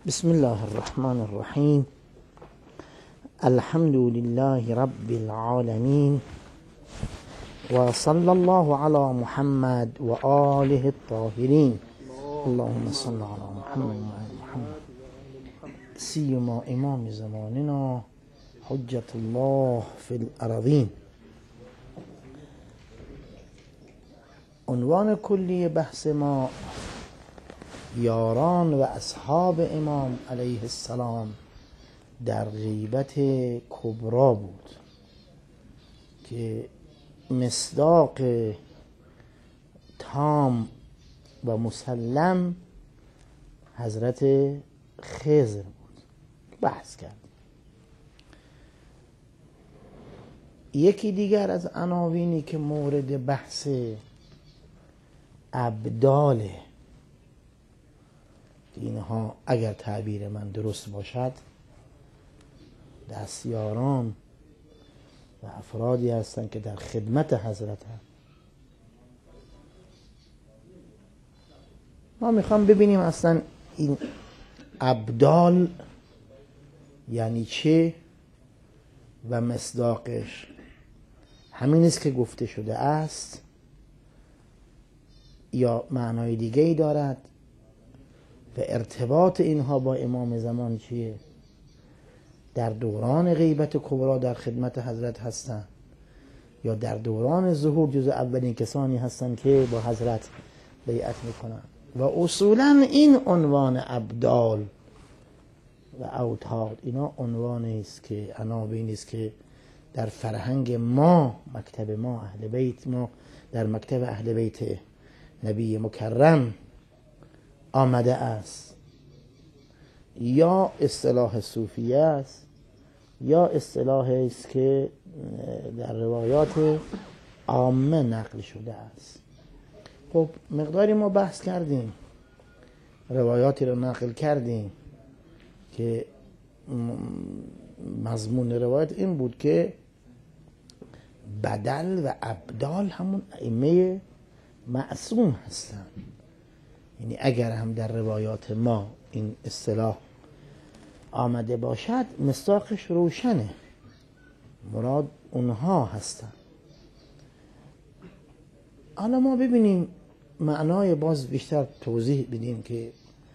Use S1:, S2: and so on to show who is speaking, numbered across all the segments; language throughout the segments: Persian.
S1: بسم الله الرحمن الرحیم. الحمد لله رب العالمين و صلی الله علی محمد و آله الطاهرین. اللهم صل علی محمد و آل محمد سیما امام زماننا حجت الله فی الارضین. عنوان کلی بحث ما یاران و اصحاب امام علیه السلام در غیبت کبرا بود که مصداق تام و مسلم حضرت خضر بود. بحث کرد. یکی دیگر از عناوینی که مورد بحث ابداله، اینها اگر تعبیر من درست باشد دستیاران و افرادی هستند که در خدمت حضرت هم. ما میخوام ببینیم اصلا این ابدال یعنی چه و مصداقش همین است که گفته شده است یا معنای دیگه ای دارد و ارتباط اینها با امام زمان چیه؟ در دوران غیبت کبرا در خدمت حضرت هستند یا در دوران ظهور جز اولین کسانی هستند که با حضرت بیعت میکنند. و اصولا این عنوان ابدال و اوتاد اینا عنوانی است که عناوینی است که در فرهنگ ما، مکتب ما، اهل بیت ما، در مکتب اهل بیت نبی مکرم آمده است. یا اصطلاح صوفیه است یا اصطلاحی است که در روایات عامه نقل شده است. خب مقداری ما بحث کردیم، روایاتی رو نقل کردیم که مضمون روایت این بود که بدل و ابدال همون ائمه معصوم هستند. یعنی اگر هم در روایات ما این اصطلاح آمده باشد مصداقش روشنه، مراد اونها هستن. حالا ما ببینیم معنای باز بیشتر توضیح بدیم که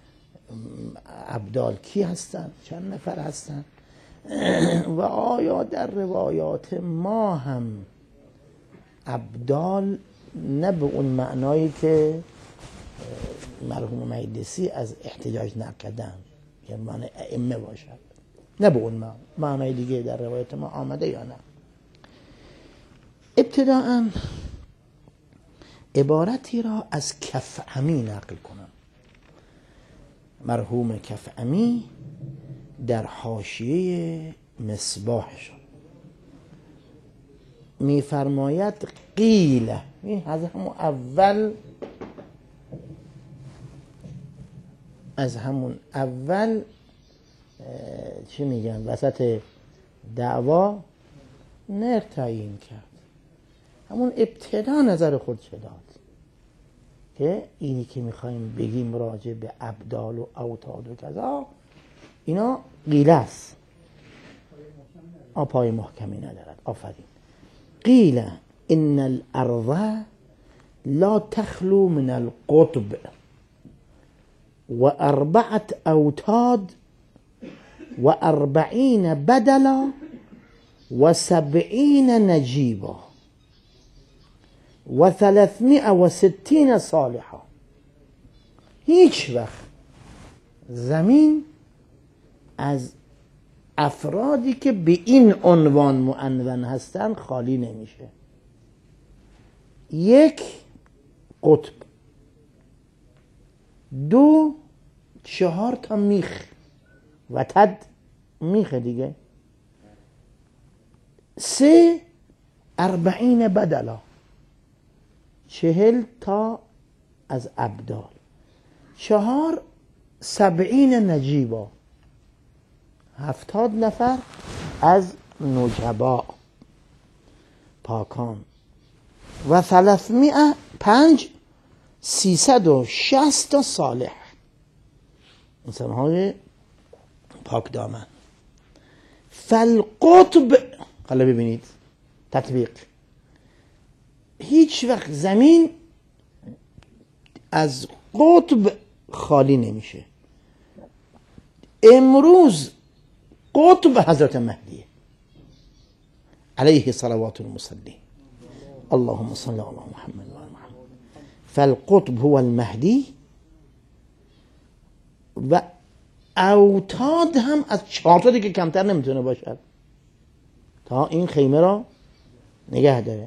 S1: ابدال کی هستن، چند نفر هستن و آیا در روایات ما هم ابدال نه به اون معنایی که مرحوم مجلسی از احتجاج نکردن یعنی معنی ائمه باشد، نه به اون معنای دیگه در روایت ما آمده یا نه. ابتداءً عبارتی را از کفعمی نقل کنم. مرحوم کفعمی در حاشیه مصباحش میفرماید قیل، این از همون اول چی میگن وسط دعوا نر تعیین کرد. همون ابتدا نظر خود چه داد که اینی که میخوایم بگیم راجع به ابدال و اوتاد و کذا اینا قیل است، پای محکمی ندارد. آفرین. قیل ان الارض لا تخلو من القطب و 4 اوتاد و 40 بدلا و 70 نجیبا و 360 صالحا. هیچ وقت زمین از افرادی که به این عنوان معنون هستن خالی نمیشه. 1 قطب، 2 4 تا میخ و تد میخ دیگه، 3 40 بدلا 40 تا از ابدال، 4 70 نجیبا 70 نفر از نجبا پاکان و 360 تا صالح انسان‌های پاک دامن. فالقطب، حالا ببینید تطبیق، هیچ وقت زمین از قطب خالی نمیشه. امروز قطب حضرت مهدیه علیه صلوات المصلی، اللهم صل علی محمد و آل محمد. فالقطب هو المهدی و اوتاد هم از 4 تا دیگه کمتر نمیتونه باشد تا این خیمه را نگه داره.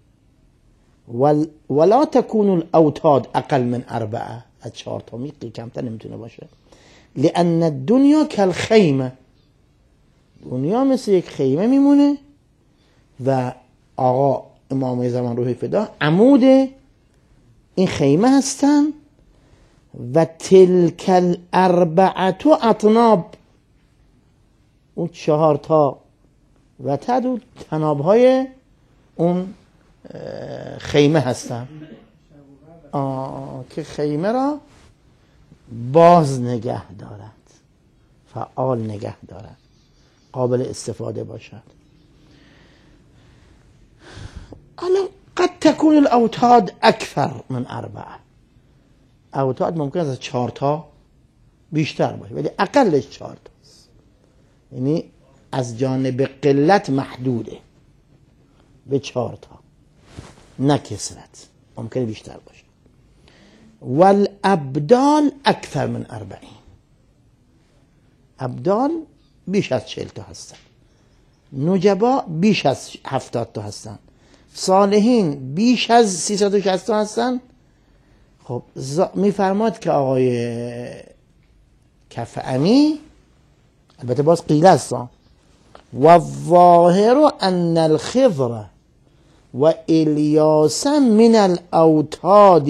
S1: ولا تكون الاوتاد اقل من 4، از 4 تا کمتر نمیتونه باشه. لان الدنیا کالخیمه، دنیا مثل یک خیمه میمونه و آقا امام زمان روح فدا عمود این خیمه هستن و تلک الاربعه اطناب، اون 4 تا و تدو تنابهای اون خیمه هستن که خیمه را باز نگه دارد، فعال نگه دارد، قابل استفاده باشد. حالا قد تكون الاوتاد اکثر من 4، اوتاد ممکن است از 4 تا بیشتر باشه ولی اقلش 4 تاست، یعنی از جانب قلت محدوده به 4 تا، نه کثرت، ممکنه بیشتر باشه. والابدال اکثر من 40، ابدال بیش از 40 تا هستن، نجبا بیش از 70 تا هستن، صالحین بیش از 360 تا هستن. خب میفرماد که آقای کفعمی، البته باز قیل است، و الظاهر ان الخضر و الیاس من الاوتاد،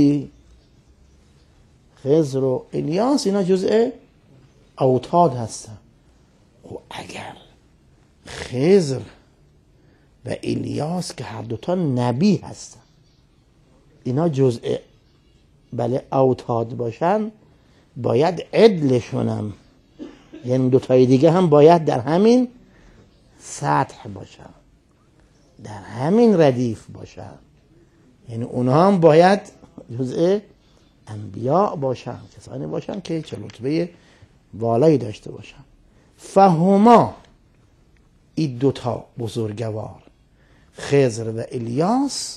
S1: خضر و الیاس اینا جزء اوتاد هستن. خب اگر خضر و الیاس که هر دوتا نبی هستن اینا جزء بله اوتاد باشن، باید عدلشونم، یعنی 2 تای دیگه هم باید در همین سطح باشن، در همین ردیف باشن، یعنی اونها هم باید جزء انبیاء باشن، کسانی باشن که چه رتبه والایی داشته باشن. فهما، این 2 تا بزرگوار خضر و الیاس،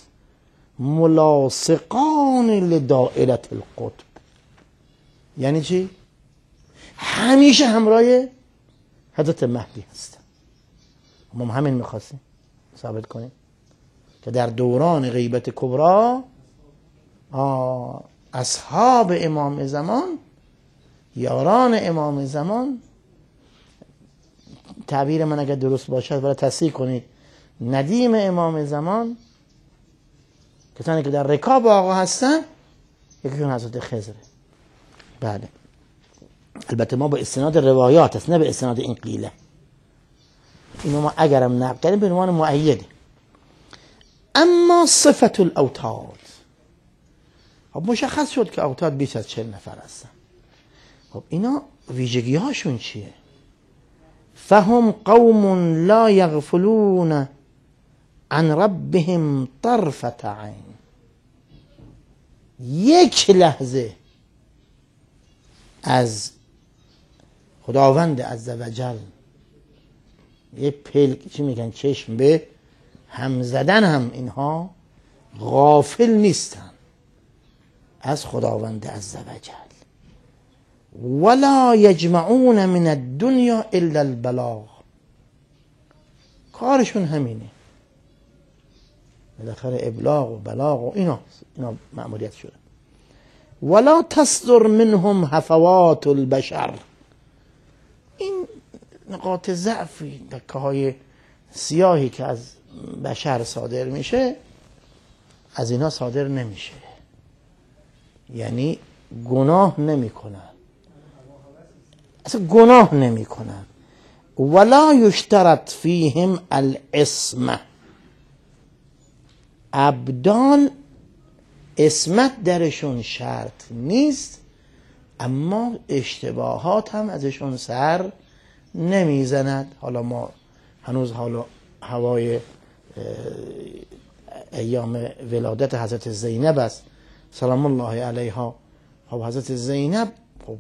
S1: ملاصقان لدائره القطب، یعنی چی؟ همیشه همراه حضرت مهدی هستن. ما همین میخواستیم ثابت کنیم که در دوران غیبت کبرا اصحاب امام زمان، یاران امام زمان، تعبیر من اگر درست باشد ولی تصحیح کنید، ندیم امام زمان، کسانی که در رکاب آقا هستن، یکیشون حضرت خضره. بله، البته ما با استناد روایات است، نه به استناد این قیله. اینو ما اگرم نقل کردیم به عنوان مؤیده. اما صفت الاوتاد، خب مشخص شد که اوتاد بیش از 40 نفر هستن. خب اینا ویژگی هاشون چیه؟ فهم قوم لا یغفلون عن ربهم طرفة عین، یک لحظه از خداوند عزوجل یه پلک، چی میگن، چشم به هم زدن هم اینها غافل نیستن از خداوند عزوجل. ولا یجمعون من الدنیا الا البلاغ، کارشون همینه، بالاخره ابلاغ و بلاغ و اینا مأموریت شده. ولا تصدر منهم هفوات البشر، این نقاط ضعفی، دکه های سیاهی که از بشر صادر میشه از اینا صادر نمیشه، یعنی گناه نمی کنن، اصلا گناه نمی کنن. ولا یشترط فیهم العصمه، ابدال عصمت درشون شرط نیست، اما اشتباهات هم ازشون سر نمیزند. حالا ما هنوز حالا هوای ایام ولادت حضرت زینب است سلام الله علیها. خب حضرت زینب خب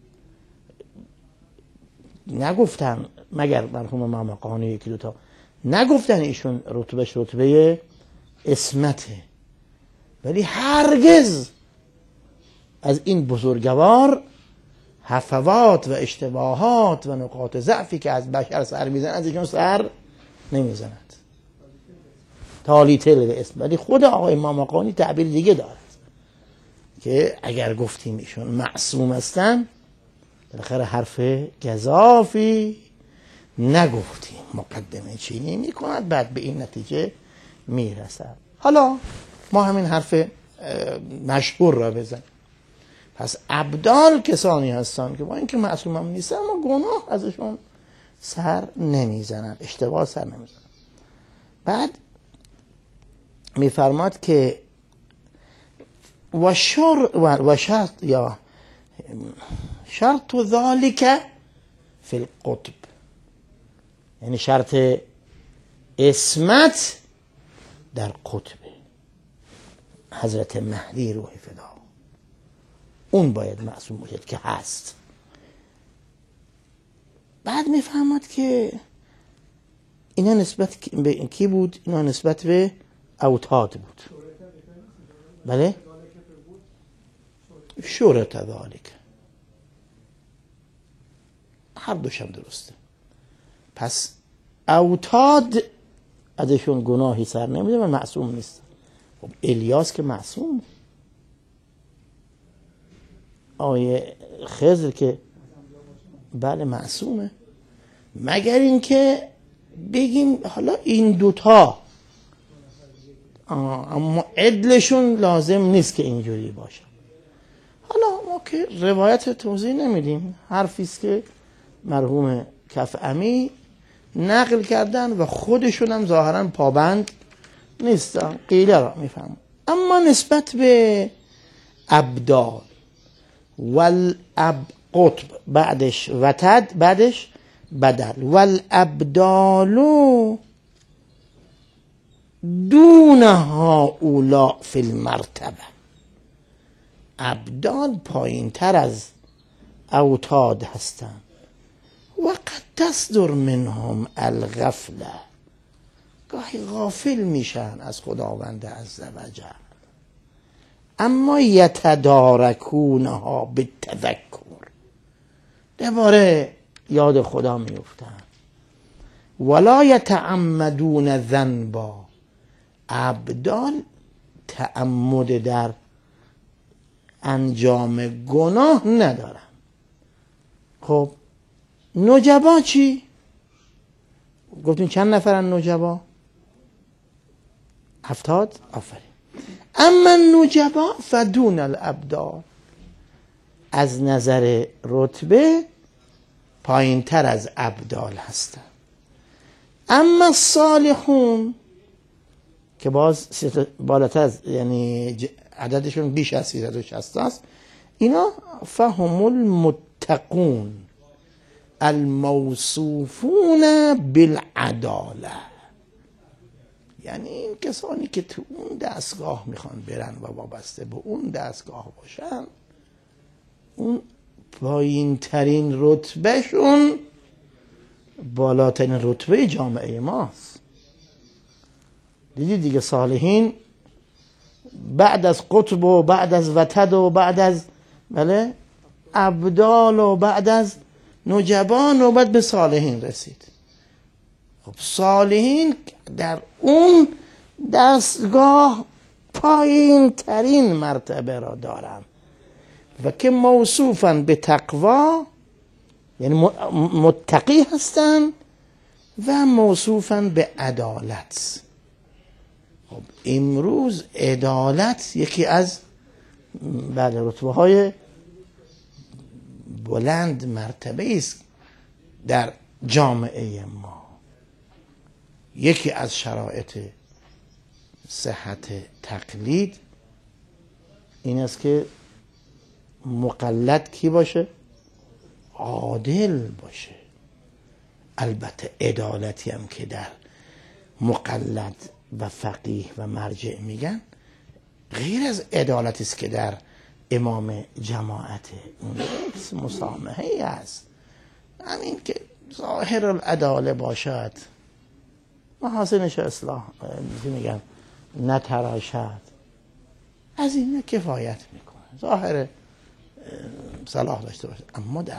S1: نگفتن، مگر مرحوم ماماقانی یکی دوتا نگفتن ایشون رتبهش رتبه عصمته، ولی هرگز از این بزرگوار هفوات و اشتباهات و نقاط ضعفی که از بشر سر میزنند از ایشون سر نمیزند. تالیتل به اسم. ولی خود آقای ماماقانی تعبیر دیگه دارد که اگر گفتیم ایشون معصوم هستن بالاخره حرف گزافی نگفتیم، مقدمه چینی میکند بعد به این نتیجه میرسد. حالا ما همین حرف مشهور را بزنیم. پس ابدال کسانی هستند که با اینکه معصوم هم نیستن اما گناه ازشون سر نمیزنند، اشتباه سر نمیزنند. بعد میفرماد که و شرط یا شرط ذالک فی القطب، یعنی شرط عصمت در قطب حضرت مهدی روح فدا، اون باید معصوم باشد که هست. بعد میفهمد که اینا نسبت به کی بود؟ اینا نسبت به اوتاد بود. بله؟ شورت ذالک، هر دوشم درسته. پس اوتاد ازشون گناهی سر نمیده و معصوم نیست. خب الیاس که معصوم، آیه خضر که بله معصومه، مگر اینکه بگیم حالا این دوتا اما عدلشون لازم نیست که اینجوری باشه. حالا ما که روایت توضیح نمیدیم، حرفیست که مرحوم کفعمی نقل کردن و خودشون هم ظاهرا پابند نیستن، قیله را میفهم. اما نسبت به ابدال والقطب بعدش وتد بعدش بدل والابدالو دون هؤلاء فی المرتبه، ابدال پایین تر از اوتاد هستند و قد تصدر منهم الغفله، گاهی غافل میشن از خداوند عزوجل، اما یتدارکونها بالتذکر، دوباره یاد خدا میفتن. ولا یتعمدون ذنبا، ابدال تعمد در انجام گناه ندارن. خب نجبا چی؟ گفتیم چند نفرن نجبا؟ 70. آفرین. اما نجبا فدون الابدال، از نظر رتبه پایین تر از ابدال هستن. اما صالحون که باز بالاتر از، یعنی عددشون بیش از 360 است، اینا فهم المتقون الموصوفون بالعداله، یعنی این کسانی که تو اون دستگاه میخوان برن و وابسته به اون دستگاه باشن، اون پایین ترین رتبهشون بالاترین رتبه جامعه ماست. دیدید دیگه، صالحین بعد از قطب و بعد از وتد و بعد از بله ابدال و بعد از نجبان و بعد به صالحین رسید. خب صالحین در اون دستگاه پایین ترین مرتبه را دارن و که موصوفن به تقوا، یعنی متقی هستن و موصوفن به عدالت. خب امروز عدالت یکی از بله رتبه های بلند مرتبه است در جامعه ما. یکی از شرایط صحت تقلید این است که مقلد کی باشه؟ عادل باشه. البته عدالتی هم که در مقلد و فقیه و مرجع میگن غیر از عدالتی است که در امام جماعت. اون مسامحه است، همین که ظاهر العداله باشد، محاسنش اصلاح میگن نتراشد، از این کفایت میکنه، ظاهر صلاح داشته باشه. اما در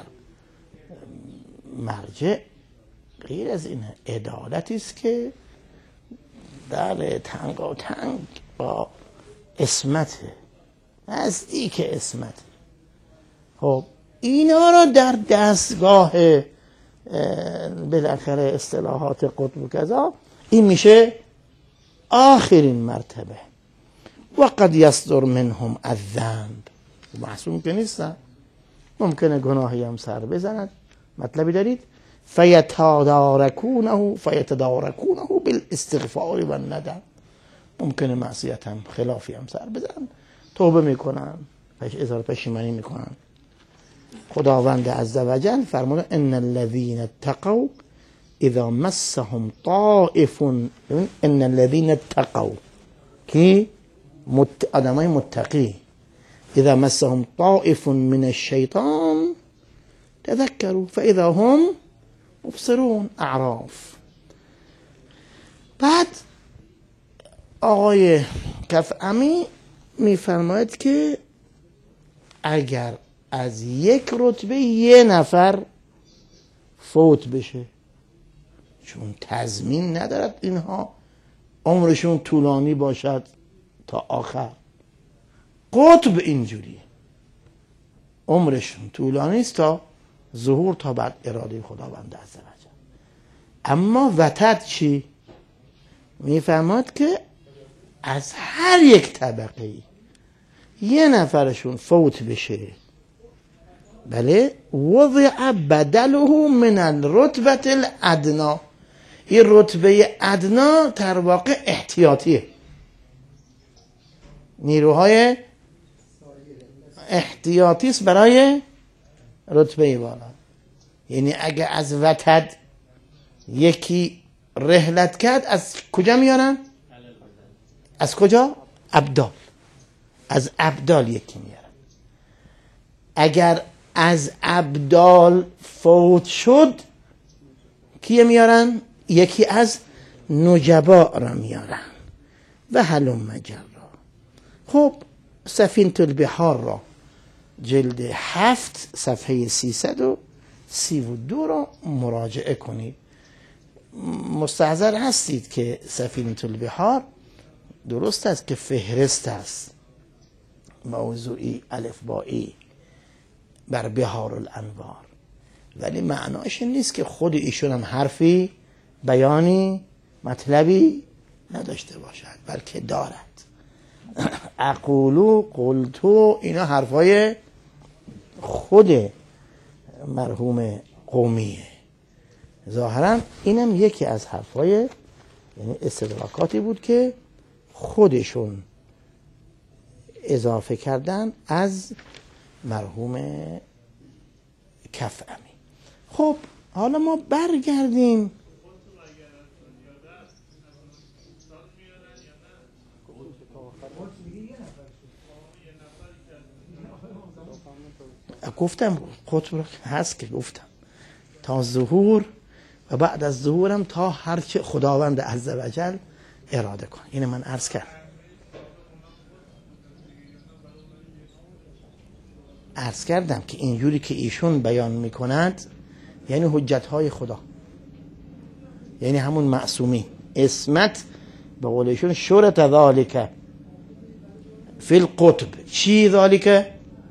S1: مرجع غیر از این عدالتی است که در تنگ با عصمت، نزدیک عصمت. خب اینا رو در دستگاه بالاخره اصطلاحات قطب و کذا این میشه آخرین مرتبه. و قد یصدر منهم الذنب، معصوم که نیستن، ممکنه گناهی هم سر بزند. مطلبی دارید؟ فیتدارکونه بالاستغفار و الندم، ممکنه معصیت هم خلافی هم سر بزنن، توبه میکنن، اظهار پشیمانی میکنن. خداوند عزوجل فرمود ان الذين اتقوا اذا مسهم طائف، ان الذين اتقوا کی آدمای متقی، اذا مسهم طائف من الشیطان تذكروا فاذا هم مبصرون. اعراف. بعد آقای کفعمی میفرماید که اگر از یک رتبه یه نفر فوت بشه، چون تضمین ندارد اینها عمرشون طولانی باشد تا آخر. قطب اینجوریه، عمرشون طولانی است تا ظهور، تا بعد اراده خداوند عزوجل. اما وتد چی؟ میفهمد که از هر یک طبقه یه نفرشون فوت بشه، بله، وضع بدله من الرتبه الادنا، این رتبه ادنا در واقع احتیاطیه، نیروهای احتیاطی است برای رتبه بالا. یعنی اگه از وتد یکی رحلت کرد، از کجا میارن؟ از کجا؟ ابدال. از ابدال یکی میارن. اگر از ابدال فوت شد، کیه میارن؟ یکی از نجبا را میارن و هلم جرا. خب سفینة البحار را جلد 7 صفحه 332 را مراجعه کنید. مستحضر هستید که سفینة البحار درست است که فهرست است، موضوعی الفبایی بر بحار الانوار، ولی معناش این نیست که خود ایشون هم حرفی، بیانی، مطلبی نداشته باشد، بلکه دارد. اقولو، قلتو، اینا حرفای خود مرحوم قومیه. ظاهرا اینم یکی از حرفای، یعنی استدراکاتی بود که خودشون اضافه کردن از مرحوم کفعمی. خب حالا ما برگردیم گفتم قطب هست که گفتم تا ظهور و بعد از ظهورم تا هر چه خداوند عزوجل اراده کنه. اینه من عرض کردم. عرض کردم که اینجوری که ایشون بیان میکند یعنی حجتهای خدا، یعنی همون معصومی، اسمت به قول ایشون شرط ذالک فی القطب. چی ذالک؟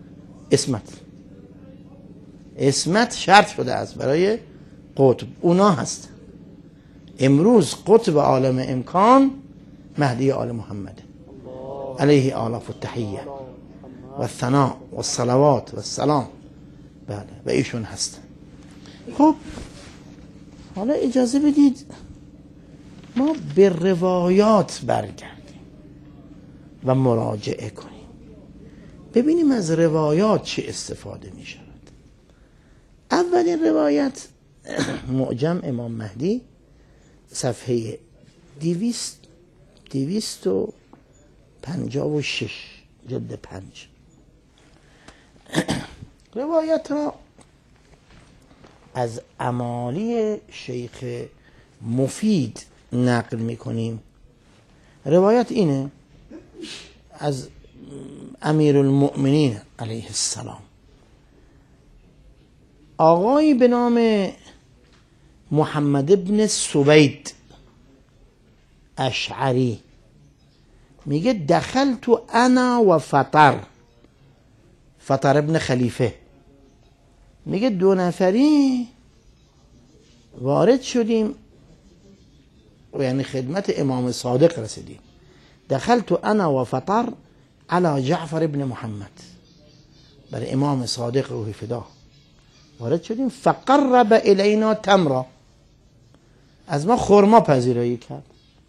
S1: اسمت شرط شده است برای قطب. اونا هست امروز قطب عالم امکان مهدی آل محمد علیه آلاف التحیه و الثناء و الصلوات و السلام. بله، و ایشون هست. خب حالا اجازه بدید ما به روایات برگردیم و مراجعه کنیم، ببینیم از روایات چه استفاده می شود. اولین روایت معجم امام مهدی صفحه 256 جلد 5 روایت را از امالی شیخ مفید نقل میکنیم. روایت اینه از امیر المؤمنین علیه السلام، آقایی به نام محمد ابن سوید اشعری میگه دخلت انا و فطر ابن خلیفه، میگه 2 نفری وارد شدیم و یعنی خدمت امام صادق رسیدیم. دخلت انا و فطر على جعفر ابن محمد، برای امام صادق روح فدا وارد شدیم. فقرب الینا تمرا، از ما خرما پذیرایی کرد.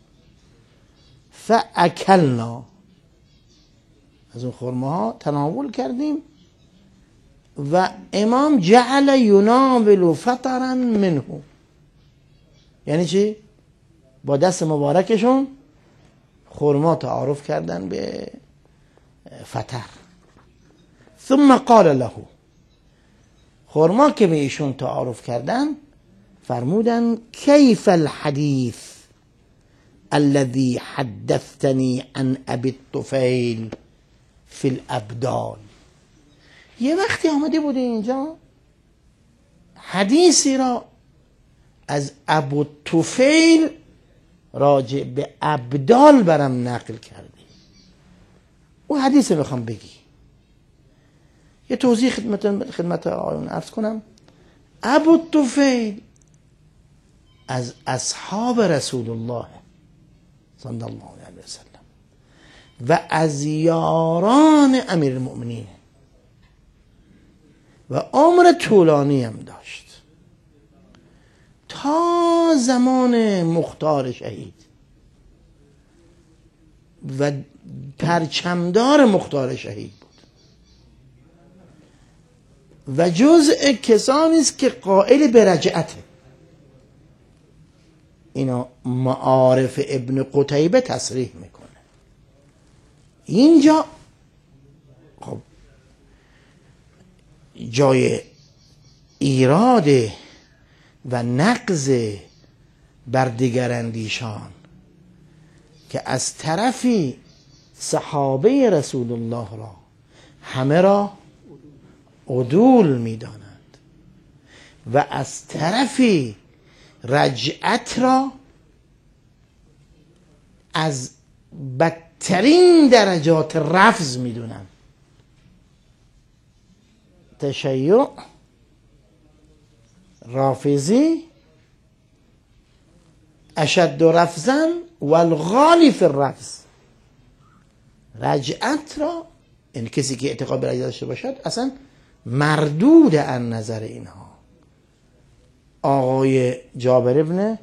S1: فاکلنا، از اون خرماها تناول کردیم. و امام جعل یناول فطرا منه، یعنی چی؟ با دست مبارکشون خرما تعارف کردن به فطر. ثم قال له، خرما که به ایشون تعارف کردن فرمودن کیف الحدیث الذي حدثتنی عن ابی الطفیل فی الابدال. یه وقتی آمده بوده اینجا حدیثی را از ابو الطفیل راجع به ابدال برم نقل کردی، او حدیث میخوام بگی. یه توضیح خدمت آقایون عرض کنم. ابو الطفیل از اصحاب رسول الله صلی الله علیه و سلم و از یاران امیر المؤمنین و عمر طولانی هم داشت تا زمان مختار شهید و پرچمدار مختار شهید بود و جزء کسانی است که قائل به رجعته. اینا معارف ابن قتیبه تصریح میکنه. اینجا خب جای ایراد و نقض بر دیگر اندیشان که از طرفی صحابه رسول الله را همه را عدول می‌دانند و از طرفی رجعت را از بدترین درجات رفض می‌دونند. تشیع رافضی اشد رفضا والغالی فی الرفض. رجعت را، این کسی که اعتقاد به رجعت داشته باشد اصلا مردود از نظر اینها. آقای جابر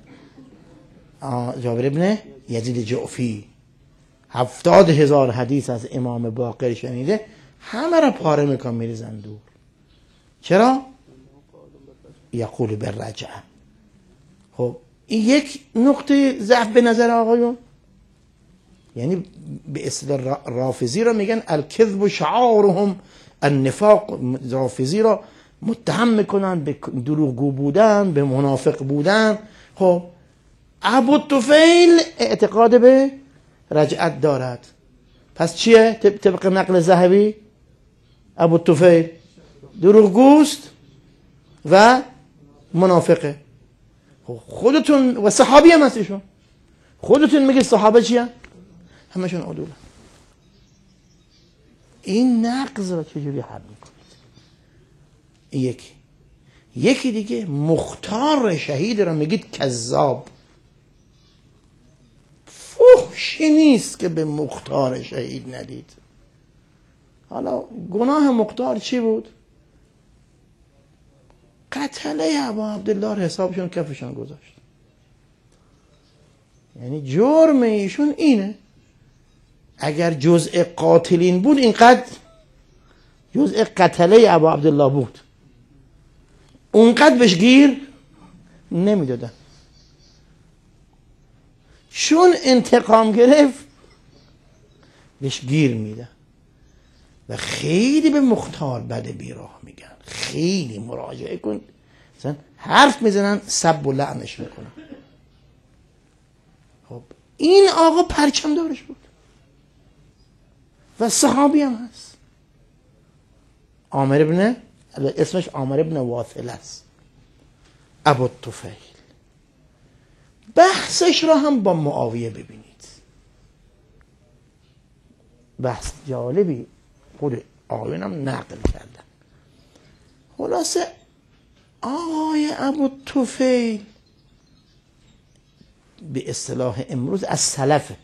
S1: ابن یزید جعفی 70,000 حدیث از امام باقر شنیده، همه را پاره میکن میریزن دور. چرا؟ یقول بالرجعه. خب این یک نقطه ضعف به نظر آقایون، یعنی به اصطلاح رافضی را میگن الکذب شعارهم النفاق. رافضی را متهم میکنن به دروغگو بودن، به منافق بودن. خب ابو الطفیل اعتقاد به رجعت دارد، پس چیه طبق نقل ذهبی؟ ابو الطفیل دروغگوست و منافقه. خودتون و صحابی هم هستیشون، خودتون میگید صحابه چیه؟ همشون عدوله. این نقض را چجوری حل میکنید؟ یکی دیگه مختار شهید را میگید کذاب. فحشی نیست که به مختار شهید ندید. حالا گناه مختار چی بود؟ قتله ابا عبدالله حسابشون کفشون گذاشت. یعنی جرم ایشون اینه. اگر جزء قاتلین بود اینقدر جزء قتله ابا عبدالله بود، اونقدر بهش گیر نمیدادن. چون انتقام گرفت بهش گیر میدن و خیلی به مختار بد بیراه میگن. خیلی مراجعه کن، مثلا حرف میزنن سب و لعنش میکنن. خب این آقا پرچم دارش بود و صحابی هم هست. عامر ابن، اسمش عامر ابن واثل است، ابو الطفیل. بحثش را هم با معاویه ببینید، بحث جالبی خود آقایون هم نقل کردن. خلاصه آقای ابو الطفیل به اصطلاح امروز از سلفه،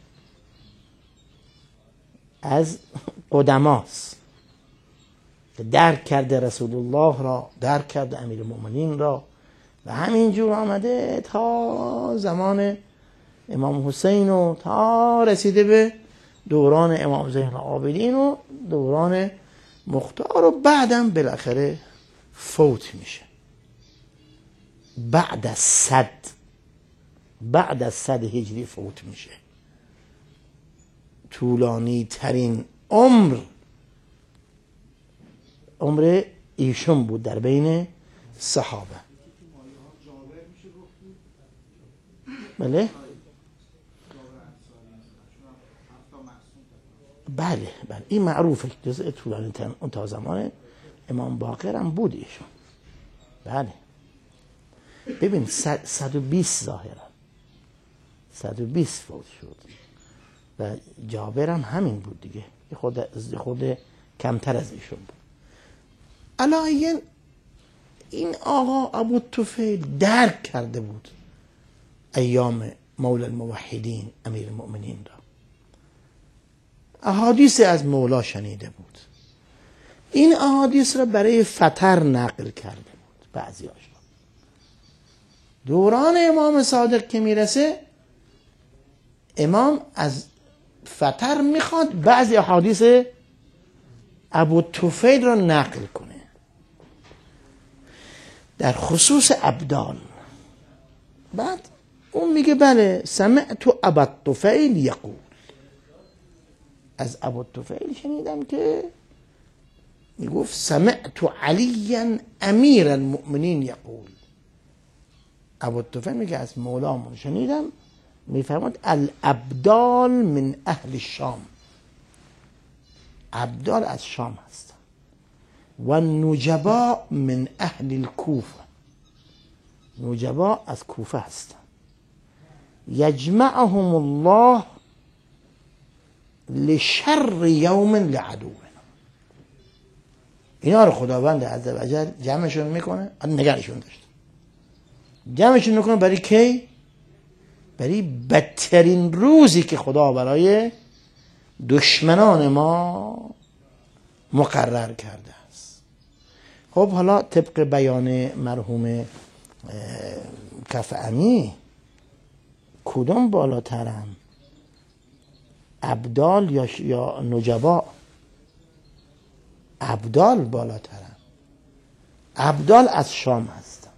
S1: از قدماست که درک کرده رسول الله را، درک کرده امیر المؤمنین را و همینجور آمده تا زمان امام حسین و تا رسیده به دوران امام زین العابدین و دوران مختار و بعدم بالاخره فوت میشه. بعد از 100 هجری فوت میشه. طولانی ترین عمر ایشون بود در بین صحابه. بله بله این معروفه، جزء طولانی ترین اون تا زمان امام باقر هم بود ایشون. بله ببین 120 ظاهرا 120 فوت شد و جابر هم همین بود دیگه، خود کمتر از ایشون بود. علاوه این آقا ابو الطفیل درک کرده بود ایام مولا الموحدین امیر المؤمنین را، احادیث از مولا شنیده بود، این احادیث را برای فتر نقل کرده بود. بعضی هاشون دوران امام صادق که میرسه، امام از فتر میخواد بعضی احادیث ابو الطفیل را نقل کنه در خصوص ابدال. بعد اون میگه بله سمعت ابا الطفیل یقول، از ابو الطفیل شنیدم که میگفت سمعت علیا امیر المؤمنین یقول. ابو الطفیل میگه از مولامون شنیدم میفرماد الابدال من اهل الشام، ابدال از شام هستن، و النجبا من اهل الکوفه، نجبا از کوفه هستن، یجمعهم الله لشر یوم لعدونا. اینا رو خداوند عزوجل جمعشون میکنه، نگرشون داشت، جمعشون میکنه برای کی؟ برای بدترین روزی که خدا برای دشمنان ما مقرر کرده است. خب حالا طبق بیان مرحوم کفعمی کدوم بالاترن؟ ابدال یا نجبا؟ ابدال بالاترن. ابدال از شام هستن،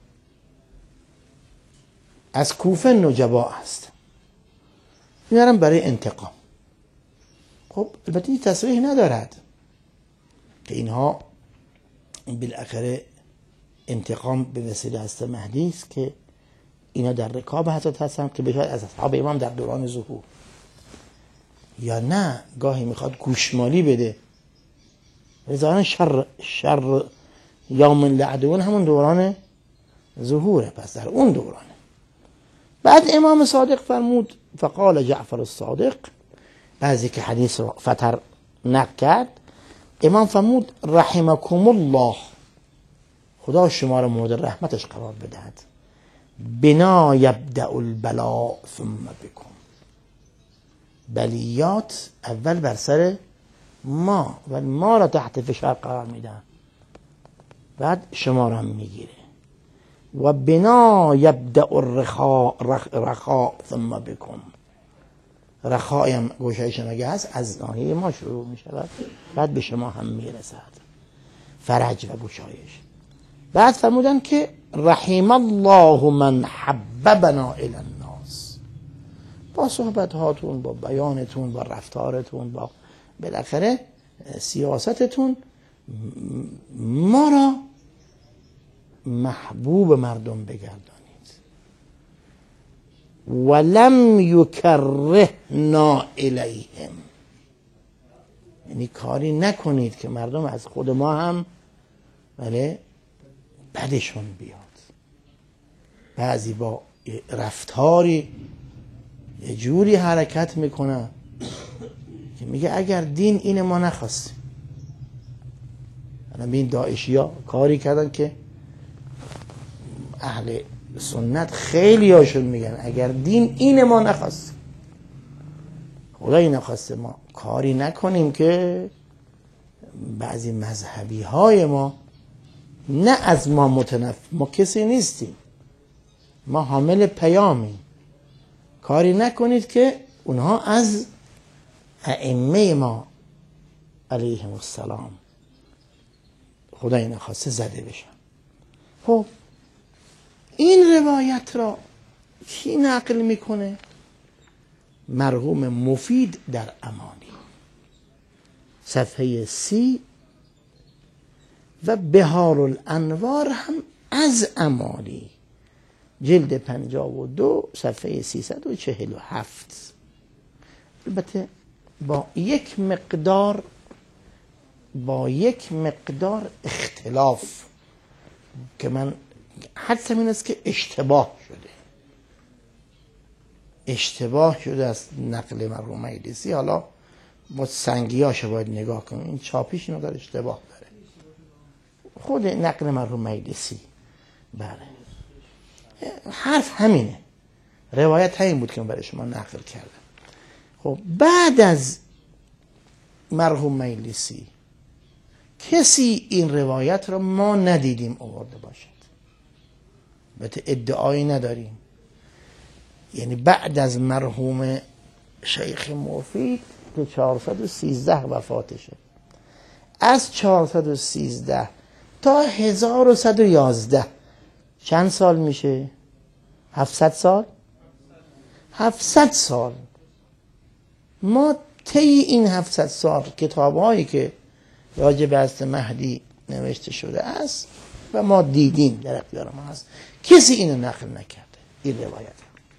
S1: از کوفه نجبا هستن، میارن برای انتقام. خب البته این تصریح ندارد که اینها بالاخره انتقام به وسیله هست مهدی است، که اینا در رکاب حضرت هستن که بشاید از اصحاب امام در دوران ظهور، یا نه گاهی میخواد گوشمالی بده. ظاهرا شر یوم لعدون همون دوران ظهوره، پس در اون دورانه. بعد امام صادق فرمود فقال جعفر الصادق، بعضی که حدیث رو فتر نقل کرد، امام فرمود رحمکم الله، خدا شما رو مورد رحمتش قرار بدهد، بنا یبدأ البلاء ثم بکم، بلیات اول بر سر ما و ما را تحت فشار قرار میدن، بعد شما را میگیره. و بنا یبدأ الرخاء ثم بکم، رخاء هم گوشایش مگه هست، از ناحیه ما شروع میشود بعد به شما هم میرسد، فرج و گوشایش. بعد فرمودن که رحم الله من حببنا الی الناس. با صحبت هاتون، با بیانتون، با رفتارتون، با بالاخره سیاستتون ما را محبوب مردم بگردانید. ولم یکرهنا الیهم، یعنی کاری نکنید که مردم از خود ما هم بدشون بیاد. بعضی با رفتاری یه جوری حرکت میکنن که میگه اگر دین اینه ما نخواستیم. الان این داعشی ها کاری کردن که اهل سنت خیلی هاشون میگن اگر دین اینه ما نخواستیم. خدایی نخواسته ما کاری نکنیم که بعضی مذهبی های ما نه از ما ما کسی نیستیم، ما حامل پیامیم. کاری نکنید که اونها از ائمه ما علیهم السلام خدای نخواسته زده بشن. خب این روایت را کی نقل میکنه؟ مرحوم مفید در امانی، صفحه 30 و بهار الانوار هم از امانی، جلد 52 صفحه 347. البته با یک مقدار اختلاف که من حدسم این است که اشتباه شده از نقل مرحوم مجلسی. حالا با سنگیاشو باید نگاه کنیم، این چاپیش اینو داره اشتباه داره، خود نقل مرحوم مجلسی. بله حرف همینه، روایت همین بود که من برای شما نقل کردم. خب بعد از مرحوم مجلسی کسی این روایت را ما ندیدیم آورده باشد، البته ادعایی نداریم. یعنی بعد از مرحوم شیخ مفید که 413 وفاتشه، از 413 تا 1111 چند سال میشه؟ 700 سال؟ 700 سال. ما طی این 700 سال کتاب‌هایی که راجع به حضرت مهدی نوشته شده است و ما دیدیم در اختیار ما هست، کسی اینو نقل نکرده این روایت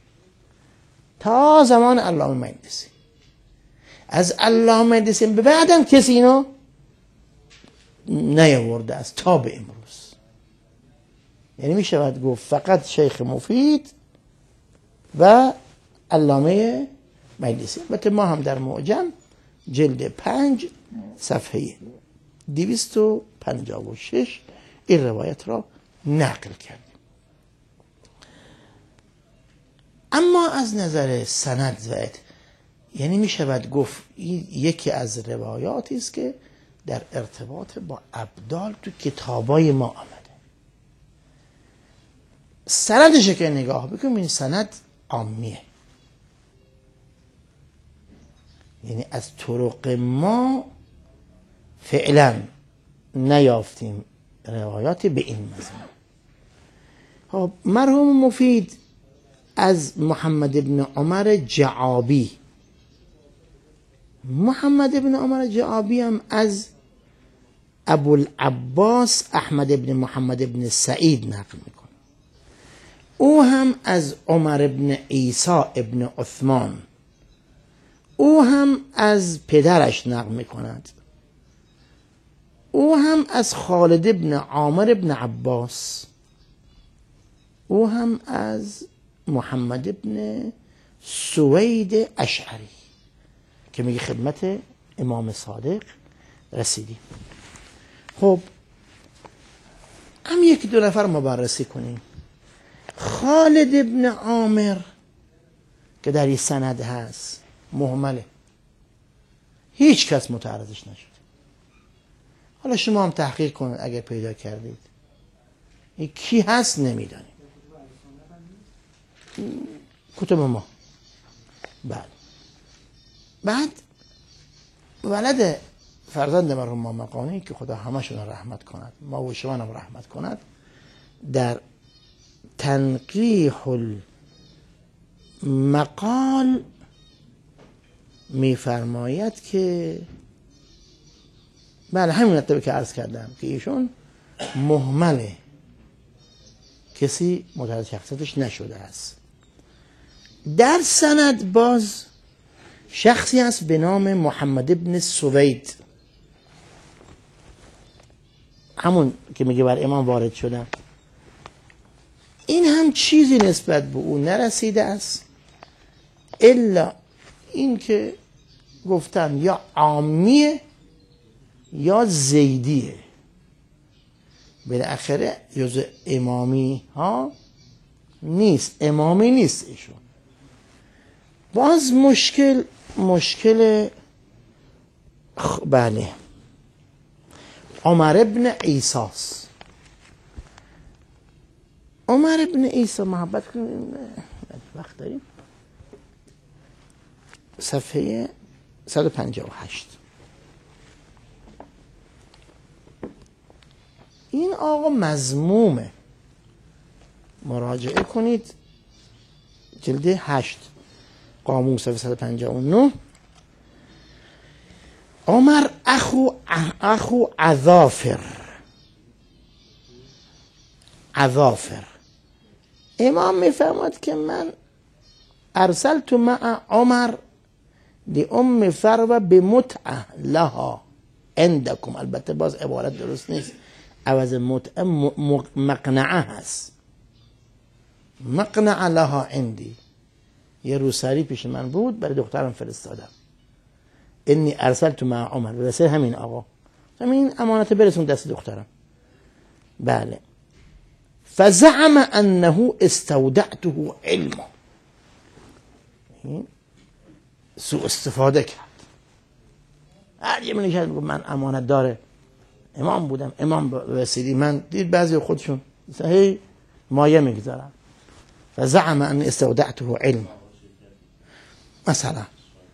S1: تا زمان علامه مجلسی. از علامه مجلسی به بعدم کسی اینو نیاورده است تا به امروز. یعنی می شود گفت فقط شیخ مفید و علامه مجلسی. البته ما هم در معجم جلد 5 صفحه 256 این روایت را نقل کردیم. اما از نظر سند زاید، یعنی می شود گفت یکی از روایاتی است که در ارتباط با ابدال تو کتابای ما آمده. سندش که نگاه بکنیم این سند عامیه، یعنی از طرق ما فعلا نیافتیم روایاتی به این مضمون. خب مرحوم مفید از محمد ابن عمر جعابی، محمد ابن عمر جعابی هم از ابوالعباس احمد ابن محمد ابن سعید نقل میکنه. او هم از عمر ابن عیسی ابن عثمان، او هم از پدرش نقل میکند. او هم از خالد ابن عامر ابن عباس، او هم از محمد ابن سوید اشعری که میگه خدمت امام صادق رسیدیم. خب هم یکی دو نفر ما بررسی کنیم. خالد ابن عامر که در این سند هست مهمله، هیچ کس متعرضش نشد. حالا شما هم تحقیق کنید اگر پیدا کردید این کی هست نمیدانیم. کتب ما. بعد ولد فرزند مرحوم مقانی که خدا همشون رحمت کند، ما و شما هم رحمت کند، در تنقیح المقال میفرماید که بله همین نکته که عرض کردم که ایشون مهمله، کسی متعدد شخصیتش نشده است. در سند باز شخصی است به نام محمد ابن سوید، همون که میگه بر امام وارد شدن. این هم چیزی نسبت به او نرسیده است الا این که گفتن یا عامیه یا زیدیه، بالاخره جز امامی ها نیست، امامی نیست ایشون. باز مشکل بله عمر ابن عیساست. عمر ابن عیسی محبت کنیم وقت داریم، صفحه 158. این آقا مذمومه، مراجعه کنید جلد 8 قاموس صفحه 159. عمر اخو عذافر. امام میفرماد که من ارسلت مع عمر لأم فروه بمتعه لها عندكم. البته باز عبارت درست نیست، عوض متعه مقنعه هست. مقنعه لها عندی، یه روسری پیش من بود برای دخترم فرستادم. انی ارسلت مع عمر، برسه همین آقا، همین امانت برسون دست دخترم. بله. فزعم انه استودعته علمه، سوء استفاده کرد. هر یه منی کرد من امانت داره، امام بودم، امام وسیلی من. دید بعضی خودشون هی مایه میگذارن. فزعم ان استودعته علمه. مثلا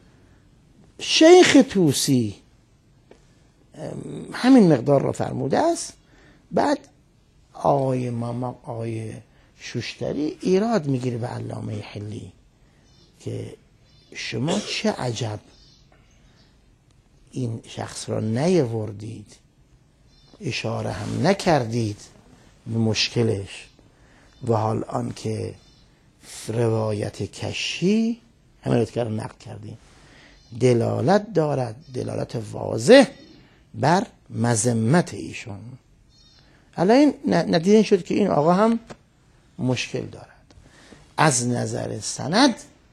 S1: شیخ توسی همین مقدار را فرموده است. بعد آقای شوشتری ایراد میگیره به علامه حلی که شما چه عجب این شخص را نیاوردید، اشاره هم نکردید به مشکلش، و حال آن که روایت کشی همه رو نقل کردیم دلالت دارد، دلالت واضح بر مذمت ایشون. حالا این نتیجه شد که این آقا هم مشکل دارد. از نظر سند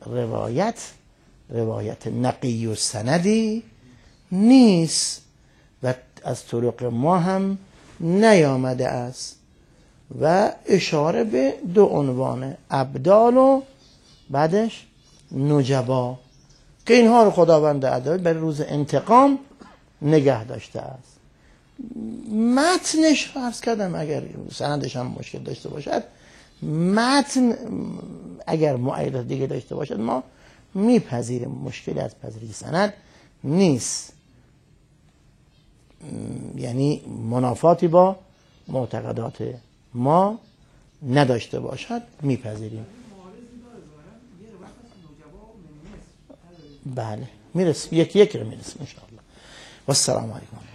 S1: روایت نقی و سندی نیست و از طرق ما هم نیامده است و اشاره به دو عنوان، ابدال و بعدش نجبا، که اینها رو خداوند عدل برای روز انتقام نگه داشته است. متنش عرض کردم اگر سندش هم مشکل داشته باشد، متن اگر معایرات دیگه داشته باشد ما میپذیریم، مشکلی از پذیرش سند نیست، یعنی منافاتی با معتقدات ما نداشته باشد میپذیریم. بله میرسیم، یک رو میرسیم ان شاء الله. و السلام علیکم.